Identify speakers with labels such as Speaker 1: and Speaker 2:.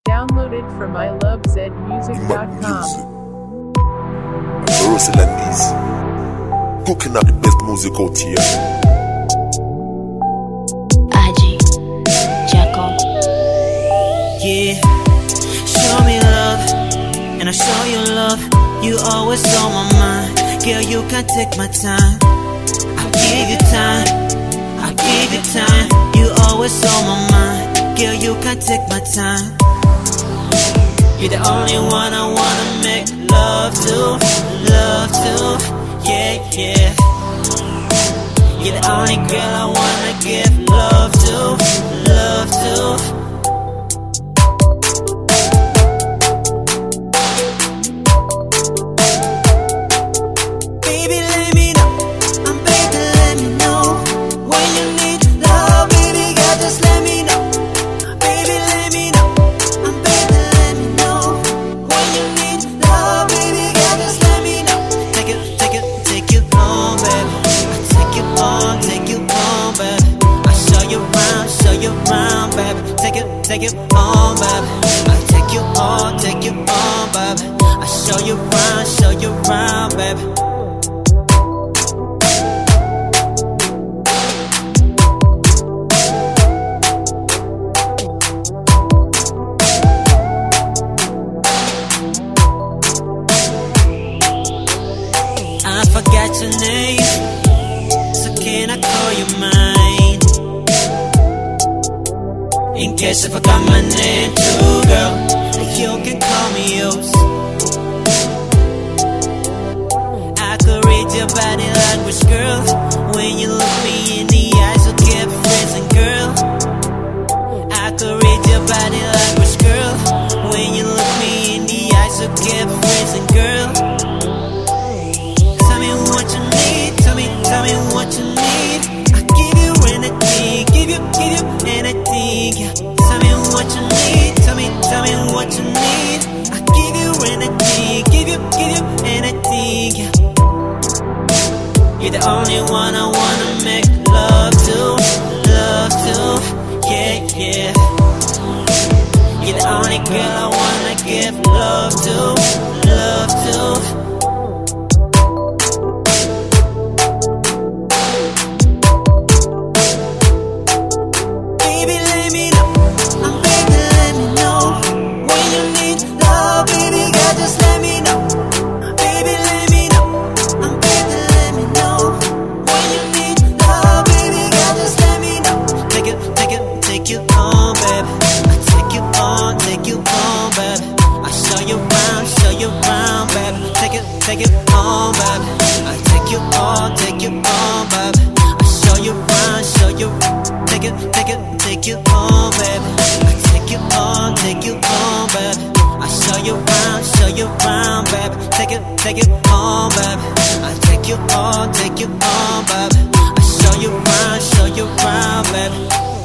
Speaker 1: Download it from ilovezmusic.com.
Speaker 2: Russell and Easy, cooking up the best music out here.
Speaker 3: IG, Jacko.
Speaker 4: Yeah, show me love, and I show you love. You always on my mind, girl. You can take my time. I give you time, I give you time. You always on my mind, girl. You can take my time. You're the only one I wanna make love to, yeah, yeah. You're the only girl I wanna give love to. Baby, let me know, baby, let me know when you need love, baby, girl, just let me know. Baby, let me know, baby, let me know when you need love, baby, girl, just let me know. Take it on, baby. I take you on, baby. I show you round, baby. Take it on, baby. I take you on, baby. I show you round, baby. I forgot your name, so can I call you mine? In case I forgot my name too, girl, you can call me yours. I could read your body language, girl. When you look me in the eyes, you keep freezing, girl. I could read your body language, girl. When you look me in the eyes, you keep freezing, girl. Tell me what you need, tell me what you need. I give you anything, give you anything, yeah. Tell me what you need, tell me what you need. I give you anything, give you anything, yeah. You're the only one I wanna make love to, yeah, yeah. You're the only girl I wanna give love to. Baby, let me know, baby, let me know when you need love, baby, girl, just let me know. Baby, let me know, baby, let me know when you need love, baby, girl, just let me know. Take you on, baby. I take you on, baby. I show you round, baby. Take it on, baby. I take you on, baby. I show you round, take you on, baby. I take you on, baby. I show you round, baby. Take it on, baby. I take you on, baby. I show you round, baby.